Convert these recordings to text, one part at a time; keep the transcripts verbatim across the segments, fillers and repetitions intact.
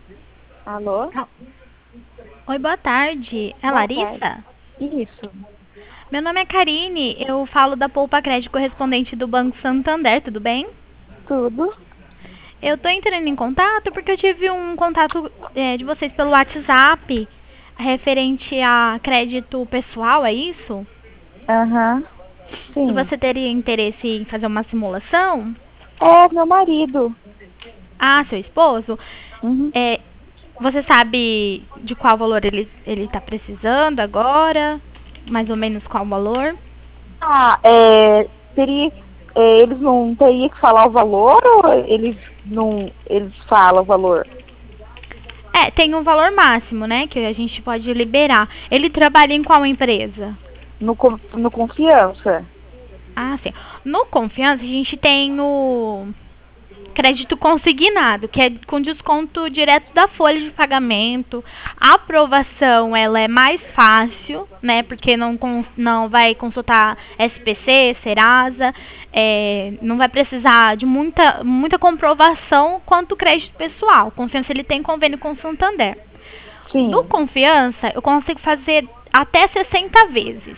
Alô? Oi, boa tarde. É Boa tarde. Larissa? Isso. Meu nome é Karine, eu falo da Poupa Crédito correspondente do Banco Santander, tudo bem? Tudo? Eu tô entrando em contato porque eu tive um contato é, de vocês pelo WhatsApp referente a crédito pessoal, é isso? Aham. E Sim. você teria interesse em fazer uma simulação? É meu marido. Ah, seu esposo? Uhum. É, você sabe de qual valor ele ele está precisando agora? Mais ou menos qual valor? Ah, é, teria, é, eles não teriam que falar o valor ou eles não, eles falam o valor? É, tem um valor máximo, né, que a gente pode liberar. Ele trabalha em qual empresa? No, con- no confiança? Ah, sim. No Confiança, a gente tem o crédito consignado, que é com desconto direto da folha de pagamento. A aprovação, ela é mais fácil, né, porque não, cons- não vai consultar S P C, Serasa, é, não vai precisar de muita, muita comprovação quanto o crédito pessoal. Confiança, ele tem convênio com o Santander. No Sim. Confiança, eu consigo fazer até sessenta vezes.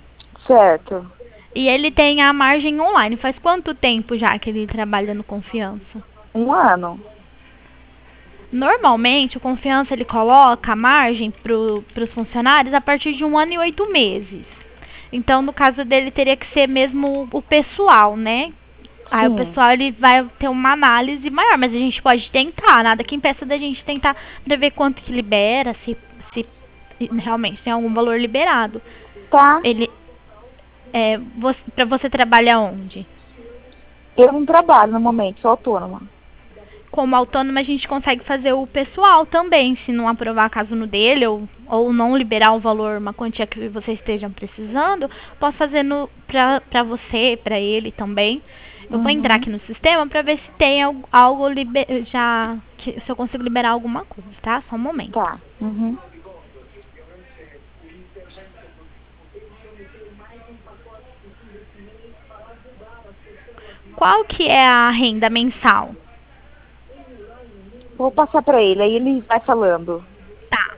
Certo. E ele tem a margem online. Faz quanto tempo já que ele trabalha no Confiança? Um ano. Normalmente, o Confiança ele coloca a margem para os funcionários a partir de um ano e oito meses. Então, no caso dele, teria que ser mesmo o pessoal, né? Aí o Sim. pessoal ele vai ter uma análise maior, mas a gente pode tentar, nada que impeça da gente tentar pra ver quanto que libera, se, se realmente tem algum valor liberado. Tá. Ele é, você, para você trabalhar onde? Eu não trabalho no momento, sou autônoma. Como autônoma, a gente consegue fazer o pessoal também, se não aprovar caso no dele ou, ou não liberar o valor, uma quantia que vocês estejam precisando, posso fazer no, pra, pra você, pra ele também. Eu vou entrar Uhum. aqui no sistema pra ver se tem algo, algo liber, já, que, se eu consigo liberar alguma coisa, tá? Só um momento. Tá. Uhum. Qual que é a renda mensal? Vou passar pra ele, aí ele vai falando. Tá.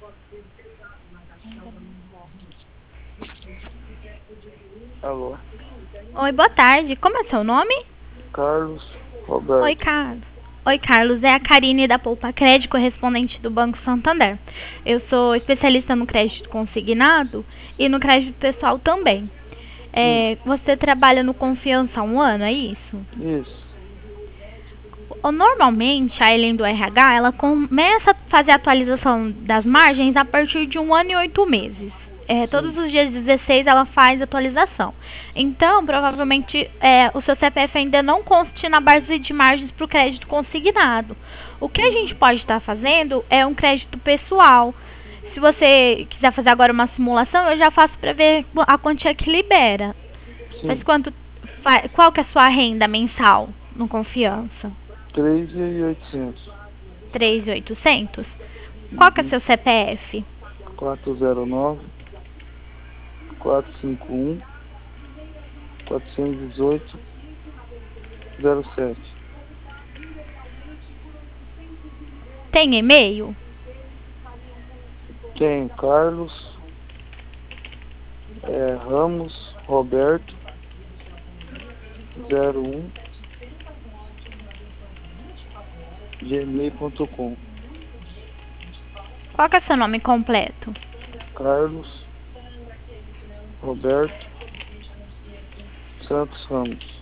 Alô? Oi, boa tarde. Como é seu nome? Carlos Oi, Roberto. Carlos. Oi, Carlos. É a Karine da Poupa Crédito, correspondente do Banco Santander. Eu sou especialista no crédito consignado e no crédito pessoal também. Sim. É, você trabalha no Confiança há um ano, é isso? Isso. Normalmente, a Elen do R H, ela começa a fazer a atualização das margens a partir de um ano e oito meses. É, todos Sim. os dias dezesseis ela faz atualização. Então, provavelmente, é, o seu C P F ainda não conste na base de margens para o crédito consignado. O que a gente Uhum. pode estar fazendo é um crédito pessoal. Se você quiser fazer agora uma simulação, eu já faço para ver a quantia que libera. Mas Sim. quanto, qual que é a sua renda mensal no Confiança? Três e oitocentos. três mil e oitocentos? Qual que é Uhum. seu C P F? Quatro zero nove, quatro cinco um, quatrocentos e dezoito, zero sete. Tem e-mail? Tem Carlos é, Ramos Roberto zero um gmail ponto com. Qual que é seu nome completo? Carlos Roberto Santos Ramos.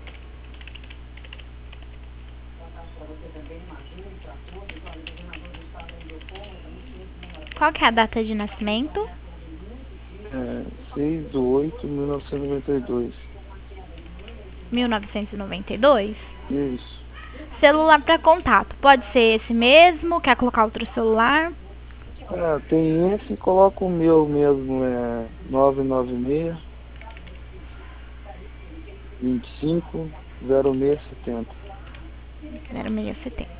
Qual que é a data de nascimento? É, seis de oito de mil novecentos e noventa e dois. mil novecentos e noventa e dois? Isso. Celular para contato. Pode ser esse mesmo? Quer colocar outro celular? Ah, tem esse, coloca o meu mesmo, é nove nove seis, vinte e cinco, zero seis setenta. zero seis setenta.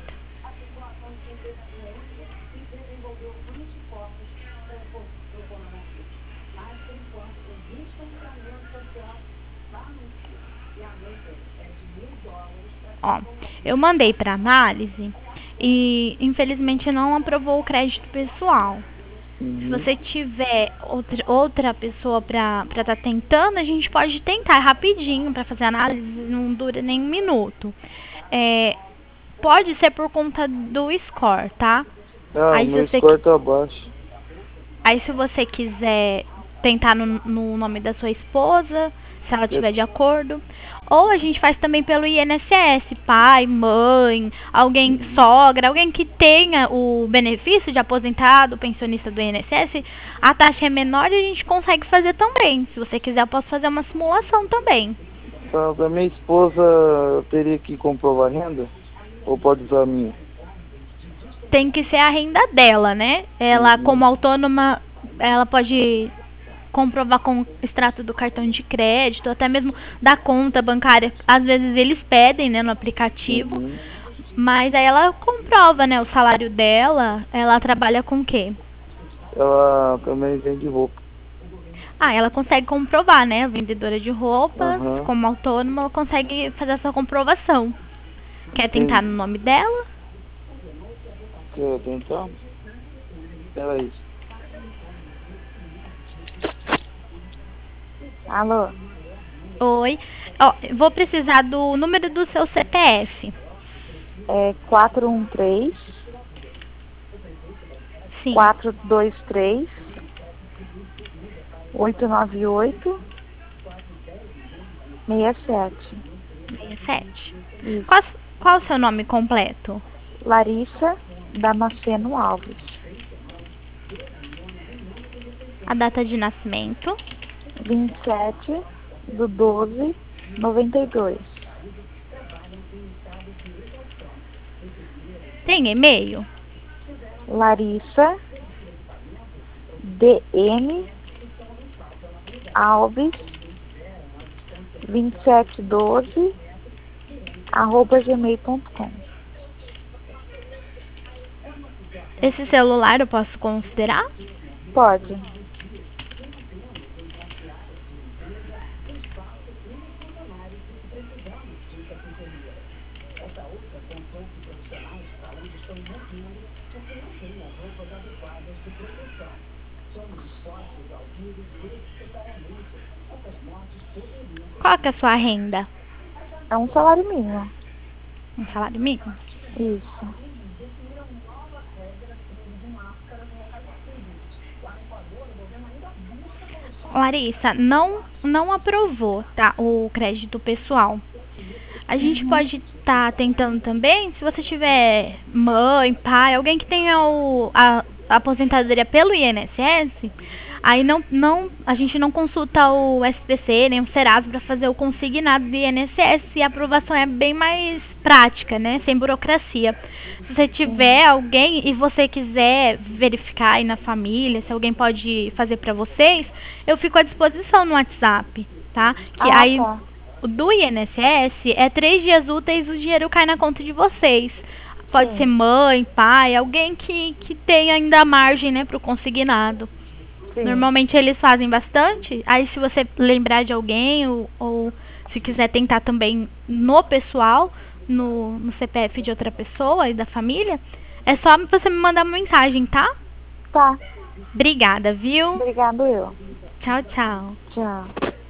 Ó, eu mandei para análise e infelizmente não aprovou o crédito pessoal. Uhum. Se você tiver outra, outra pessoa para estar tá tentando, a gente pode tentar rapidinho para fazer análise, não dura nem um minuto. É, pode ser por conta do score, tá? Ah, aí, meu se score você, tá baixo. Aí se você quiser tentar no, no nome da sua esposa, se ela estiver de acordo. Ou a gente faz também pelo I N S S, pai, mãe, alguém, Uhum. sogra, alguém que tenha o benefício de aposentado, pensionista do I N S S, a taxa é menor e a gente consegue fazer também. Se você quiser, eu posso fazer uma simulação também. Tá, pra minha esposa, eu teria que comprovar a renda? Ou pode usar a minha? Tem que ser a renda dela, né? Ela, Uhum. como autônoma, ela pode comprovar com o extrato do cartão de crédito, até mesmo da conta bancária. Às vezes eles pedem, né, no aplicativo, Uhum. mas aí ela comprova, né, o salário dela. Ela trabalha com o quê? Ela também vende roupa. Ah, ela consegue comprovar, né, vendedora de roupas, Uhum. como autônoma, ela consegue fazer essa comprovação. Quer tentar Sim. no nome dela? Quer tentar? Espera aí. Alô? Oi. Ó, vou precisar do número do seu C P F. É quatro um três, Sim. quatro dois três, oito nove oito, seis sete. sessenta e sete. Isso. Qual, qual o seu nome completo? Larissa Damasceno Alves. A data de nascimento? vinte e sete do doze, noventa e dois. Tem e-mail? Larissa D M Alves vinte e sete doze arroba gmail ponto com. Esse celular eu posso considerar? Pode. Qual que é a sua renda? É um salário mínimo. Um salário mínimo? Isso. Larissa, não, não aprovou, tá, o crédito pessoal. A gente Uhum. pode estar tentando também, se você tiver mãe, pai, alguém que tenha o, a, a aposentadoria pelo I N S S, aí não, não, a gente não consulta o S P C nem o Serasa para fazer o consignado do I N S S, e a aprovação é bem mais prática, né, sem burocracia. Se você tiver alguém e você quiser verificar aí na família, se alguém pode fazer para vocês, eu fico à disposição no WhatsApp, tá? Que Ah, aí tá. o do I N S S é três dias úteis, o dinheiro cai na conta de vocês. Pode Sim. ser mãe, pai, alguém que, que tenha ainda margem, né, para o consignado. Sim. Normalmente eles fazem bastante. Aí se você lembrar de alguém ou, ou se quiser tentar também no pessoal, no, no C P F de outra pessoa e da família, é só você me mandar uma mensagem, tá? Tá. Obrigada, viu? Obrigado eu. Tchau, tchau. Tchau.